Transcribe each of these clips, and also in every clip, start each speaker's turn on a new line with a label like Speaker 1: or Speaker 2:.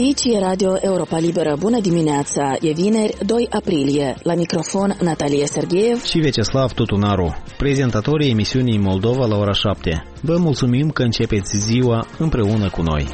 Speaker 1: Aici Radio Europa Liberă. Bună dimineața! E vineri, 2 aprilie. La microfon Natalia Sergeev
Speaker 2: și Vyacheslav Tutunaru, prezentatorii emisiunii Moldova la ora 7. Vă mulțumim că începeți ziua împreună cu noi.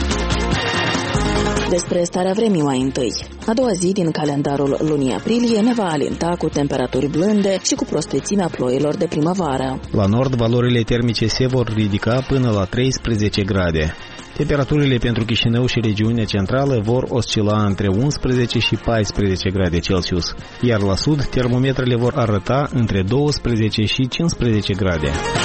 Speaker 1: Despre starea vremii mai întâi. A doua zi din calendarul lunii aprilie ne va alinta cu temperaturi blânde și cu prospețimea ploilor de primăvară.
Speaker 2: La nord, valorile termice se vor ridica până la 13 grade. Temperaturile pentru Chișinău și regiunea centrală vor oscila între 11 și 14 grade Celsius, iar la sud termometrele vor arăta între 12 și 15 grade.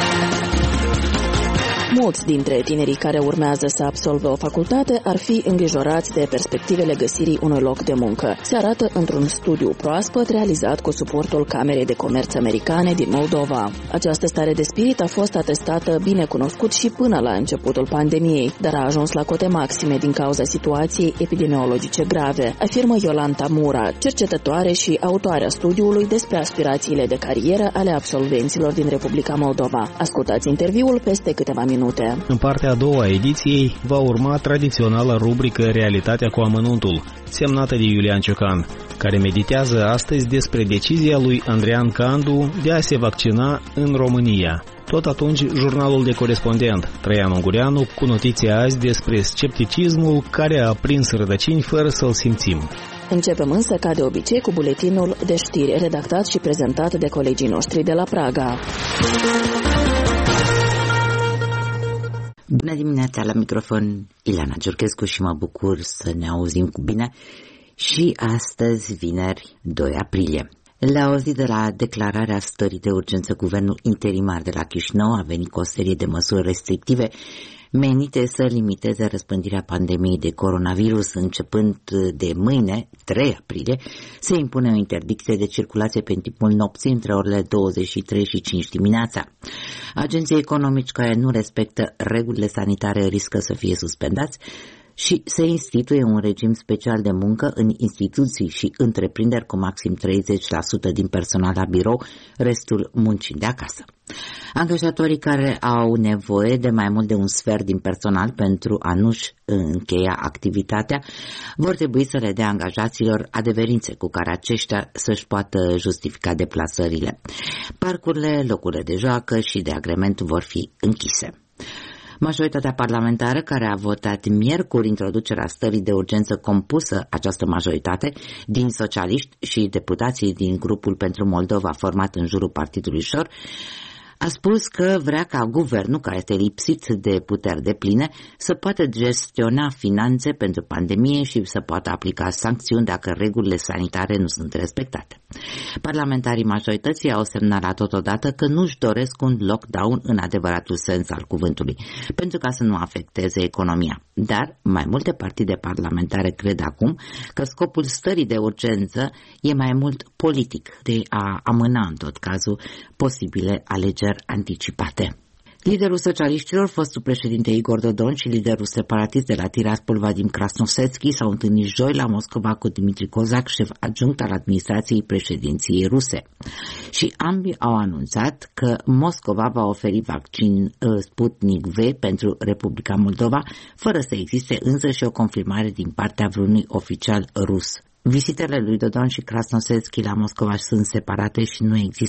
Speaker 1: Mulți dintre tinerii care urmează să absolve o facultate ar fi îngrijorați de perspectivele găsirii unui loc de muncă. Se arată într-un studiu proaspăt realizat cu suportul Camerei de Comerț Americane din Moldova. Această stare de spirit a fost atestată bine cunoscut și până la începutul pandemiei, dar a ajuns la cote maxime din cauza situației epidemiologice grave, afirmă Iolanta Mura, cercetătoare și autoarea studiului despre aspirațiile de carieră ale absolvenților din Republica Moldova. Ascultați interviul peste câteva minute.
Speaker 2: În partea a doua a ediției va urma tradiționala rubrică Realitatea cu amănuntul, semnată de Iulian Ciocan, care meditează astăzi despre decizia lui Andrean Candu de a se vaccina în România. Tot atunci, jurnalul de corespondent Traian Ungureanu cu notiția azi despre scepticismul care a prins rădăcini fără să-l simțim.
Speaker 1: Începem însă, ca de obicei, cu buletinul de știri redactat și prezentat de colegii noștri de la Praga.
Speaker 3: Bună dimineața, la microfon Ileana Giurchescu și mă bucur să ne auzim cu bine și astăzi, vineri, 2 aprilie. La o zi de la declararea stării de urgență, guvernul interimar de la Chișinău a venit cu o serie de măsuri restrictive menite să limiteze răspândirea pandemiei de coronavirus. Începând de mâine, 3 aprilie, se impune o interdicție de circulație pe timpul nopții între orele 23 și 5 dimineața. Agenții economici care nu respectă regulile sanitare riscă să fie suspendați și se instituie un regim special de muncă în instituții și întreprinderi cu maxim 30% din personal la birou, restul muncind de acasă. Angajatorii care au nevoie de mai mult de un sfert din personal pentru a nu-și încheia activitatea vor trebui să le dea angajaților adeverințe cu care aceștia să-și poată justifica deplasările. Parcurile, locurile de joacă și de agrement vor fi închise. Majoritatea parlamentară care a votat miercuri introducerea stării de urgență, compusă această majoritate din socialiști și deputații din grupul pentru Moldova format în jurul partidului Șor, a spus că vrea ca guvernul, care este lipsit de puteri depline, să poată gestiona finanțe pentru pandemie și să poată aplica sancțiuni dacă regulile sanitare nu sunt respectate. Parlamentarii majorității au semnalat totodată că nu-și doresc un lockdown în adevăratul sens al cuvântului, pentru ca să nu afecteze economia. Dar mai multe partide parlamentare cred acum că scopul stării de urgență e mai mult politic, de a amâna în tot cazul posibile alegeri anticipate. Liderul socialiștilor, fostul președinte Igor Dodon, și liderul separatist de la Tiraspol, Vadim Krasnosetski, s-au întâlnit joi la Moscova cu Dmitri Kozak, șef adjunct al administrației președinției ruse. Și ambii au anunțat că Moscova va oferi vaccin Sputnik V pentru Republica Moldova, fără să existe însă și o confirmare din partea vreunui oficial rus. Vizitele lui Dodon și Krasnosetski la Moscova sunt separate și nu există